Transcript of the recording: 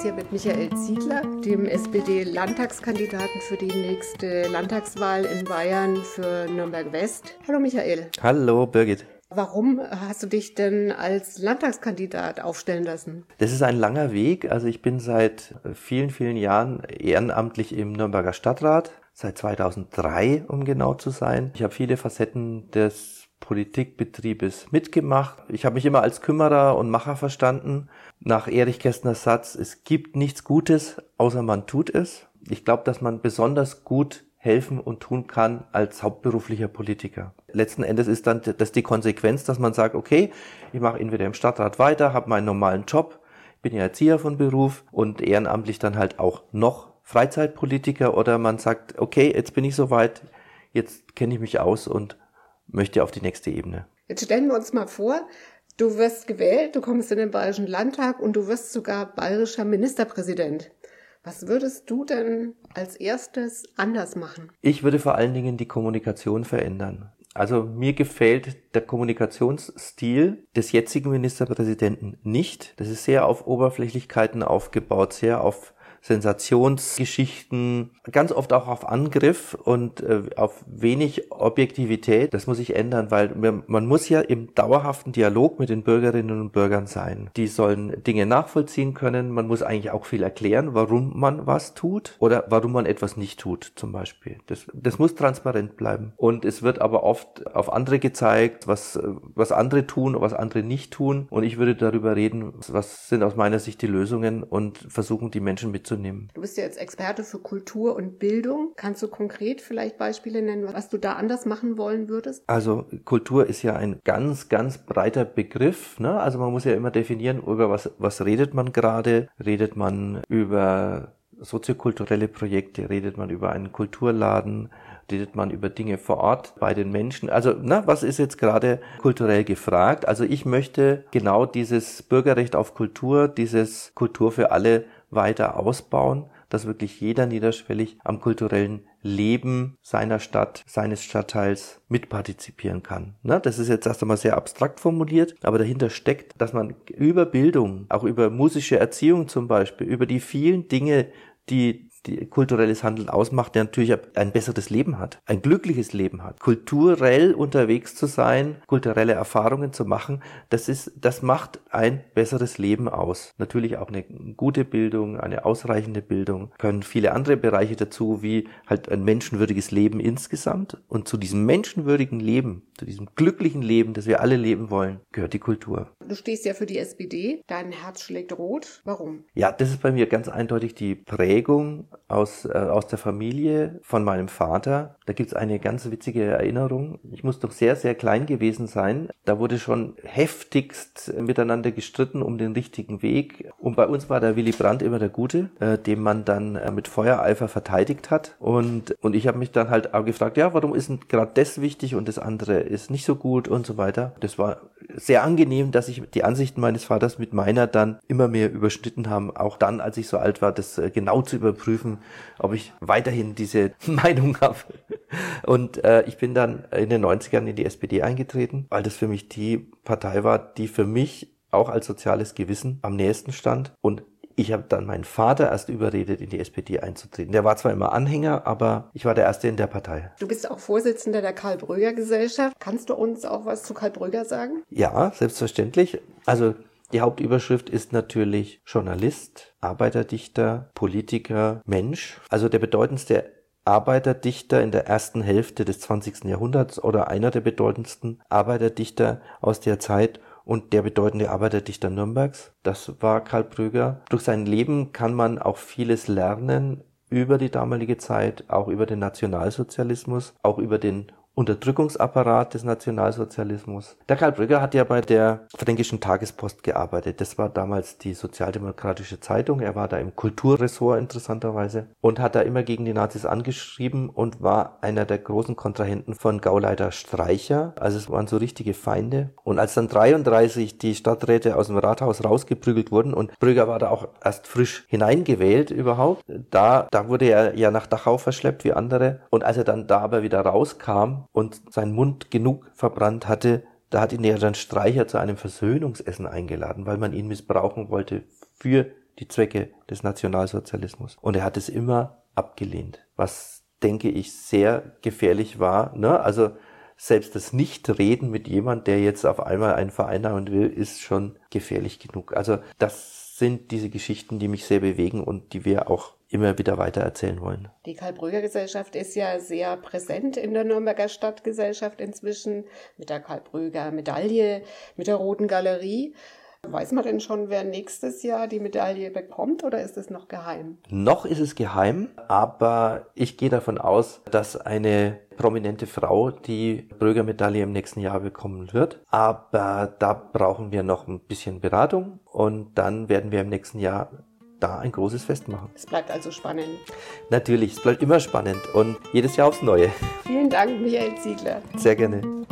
hier mit Michael Ziegler, dem SPD-Landtagskandidaten für die nächste Landtagswahl in Bayern für Nürnberg-West. Hallo Michael. Hallo Birgit. Warum hast du dich denn als Landtagskandidat aufstellen lassen? Das ist ein langer Weg. Also ich bin seit vielen, vielen Jahren ehrenamtlich im Nürnberger Stadtrat, seit 2003, um genau zu sein. Ich habe viele Facetten des Politikbetriebes mitgemacht. Ich habe mich immer als Kümmerer und Macher verstanden. Nach Erich Kästners Satz, es gibt nichts Gutes, außer man tut es. Ich glaube, dass man besonders gut helfen und tun kann als hauptberuflicher Politiker. Letzten Endes ist dann das die Konsequenz, dass man sagt, okay, ich mache entweder im Stadtrat weiter, habe meinen normalen Job, bin ja Erzieher von Beruf und ehrenamtlich dann halt auch noch Freizeitpolitiker, oder man sagt, okay, jetzt bin ich soweit, jetzt kenne ich mich aus und möchte auf die nächste Ebene. Jetzt stellen wir uns mal vor, du wirst gewählt, du kommst in den Bayerischen Landtag und du wirst sogar bayerischer Ministerpräsident. Was würdest du denn als erstes anders machen? Ich würde vor allen Dingen die Kommunikation verändern. Also mir gefällt der Kommunikationsstil des jetzigen Ministerpräsidenten nicht. Das ist sehr auf Oberflächlichkeiten aufgebaut, sehr auf Sensationsgeschichten, ganz oft auch auf Angriff und auf wenig Objektivität. Das muss sich ändern, weil man muss ja im dauerhaften Dialog mit den Bürgerinnen und Bürgern sein. Die sollen Dinge nachvollziehen können. Man muss eigentlich auch viel erklären, warum man was tut oder warum man etwas nicht tut, zum Beispiel. Das muss transparent bleiben. Und es wird aber oft auf andere gezeigt, was andere tun und was andere nicht tun. Und ich würde darüber reden, was sind aus meiner Sicht die Lösungen und versuchen, die Menschen mitzunehmen. Du bist ja jetzt Experte für Kultur und Bildung. Kannst du konkret vielleicht Beispiele nennen, was du da anders machen wollen würdest? Also Kultur ist ja ein ganz, ganz breiter Begriff, ne? Also man muss ja immer definieren, über was redet man gerade. Redet man über soziokulturelle Projekte, redet man über einen Kulturladen, redet man über Dinge vor Ort bei den Menschen. Also, was ist jetzt gerade kulturell gefragt? Also ich möchte genau dieses Bürgerrecht auf Kultur, dieses Kultur für alle weiter ausbauen, dass wirklich jeder niederschwellig am kulturellen Leben seiner Stadt, seines Stadtteils mitpartizipieren kann. Das ist jetzt erst einmal sehr abstrakt formuliert, aber dahinter steckt, dass man über Bildung, auch über musische Erziehung zum Beispiel, über die vielen Dinge, die kulturelles Handeln ausmacht, der natürlich ein besseres Leben hat, ein glückliches Leben hat. Kulturell unterwegs zu sein, kulturelle Erfahrungen zu machen, das macht ein besseres Leben aus. Natürlich auch eine gute Bildung, eine ausreichende Bildung, können viele andere Bereiche dazu, wie halt ein menschenwürdiges Leben insgesamt. Und zu diesem menschenwürdigen Leben, zu diesem glücklichen Leben, das wir alle leben wollen, gehört die Kultur. Du stehst ja für die SPD, dein Herz schlägt rot. Warum? Ja, das ist bei mir ganz eindeutig die Prägung aus der Familie von meinem Vater. Da gibt's eine ganz witzige Erinnerung. Ich muss doch sehr, sehr klein gewesen sein. Da wurde schon heftigst miteinander gestritten um den richtigen Weg. Und bei uns war der Willy Brandt immer der Gute, den man dann mit Feuereifer verteidigt hat. Und ich habe mich dann halt auch gefragt, ja, warum ist denn gerade das wichtig und das andere ist nicht so gut und so weiter. Das war sehr angenehm, dass sich die Ansichten meines Vaters mit meiner dann immer mehr überschnitten haben. Auch dann, als ich so alt war, das genau zu überprüfen, ob ich weiterhin diese Meinung habe. Und ich bin dann in den 90ern in die SPD eingetreten, weil das für mich die Partei war, die für mich auch als soziales Gewissen am nächsten stand. Und ich habe dann meinen Vater erst überredet, in die SPD einzutreten. Der war zwar immer Anhänger, aber ich war der Erste in der Partei. Du bist auch Vorsitzender der Karl-Bröger-Gesellschaft. Kannst du uns auch was zu Karl Bröger sagen? Ja, selbstverständlich. Also die Hauptüberschrift ist natürlich Journalist, Arbeiterdichter, Politiker, Mensch. Also der bedeutendste Arbeiterdichter in der ersten Hälfte des 20. Jahrhunderts oder einer der bedeutendsten Arbeiterdichter aus der Zeit und der bedeutende Arbeiterdichter Nürnbergs. Das war Karl Bröger. Durch sein Leben kann man auch vieles lernen über die damalige Zeit, auch über den Nationalsozialismus, auch über den Unterdrückungsapparat des Nationalsozialismus. Der Karl Bröger hat ja bei der Fränkischen Tagespost gearbeitet. Das war damals die Sozialdemokratische Zeitung. Er war da im Kulturressort interessanterweise und hat da immer gegen die Nazis angeschrieben und war einer der großen Kontrahenten von Gauleiter Streicher. Also es waren so richtige Feinde. Und als dann 1933 die Stadträte aus dem Rathaus rausgeprügelt wurden und Bröger war da auch erst frisch hineingewählt überhaupt, da wurde er ja nach Dachau verschleppt wie andere. Und als er dann da aber wieder rauskam, und seinen Mund genug verbrannt hatte, da hat ihn ja dann Streicher zu einem Versöhnungsessen eingeladen, weil man ihn missbrauchen wollte für die Zwecke des Nationalsozialismus. Und er hat es immer abgelehnt, was, denke ich, sehr gefährlich war. Ne? Also selbst das Nichtreden mit jemand, der jetzt auf einmal einen vereinnahmen will, ist schon gefährlich genug. Also das sind diese Geschichten, die mich sehr bewegen und die wir auch immer wieder weiter erzählen wollen. Die Karl-Brügger-Gesellschaft ist ja sehr präsent in der Nürnberger Stadtgesellschaft inzwischen, mit der Karl-Brügger-Medaille, mit der Roten Galerie. Weiß man denn schon, wer nächstes Jahr die Medaille bekommt, oder ist es noch geheim? Noch ist es geheim, aber ich gehe davon aus, dass eine prominente Frau die Brügger-Medaille im nächsten Jahr bekommen wird. Aber da brauchen wir noch ein bisschen Beratung und dann werden wir im nächsten Jahr da ein großes Fest machen. Es bleibt also spannend. Natürlich, es bleibt immer spannend und jedes Jahr aufs Neue. Vielen Dank, Michael Ziegler. Sehr gerne.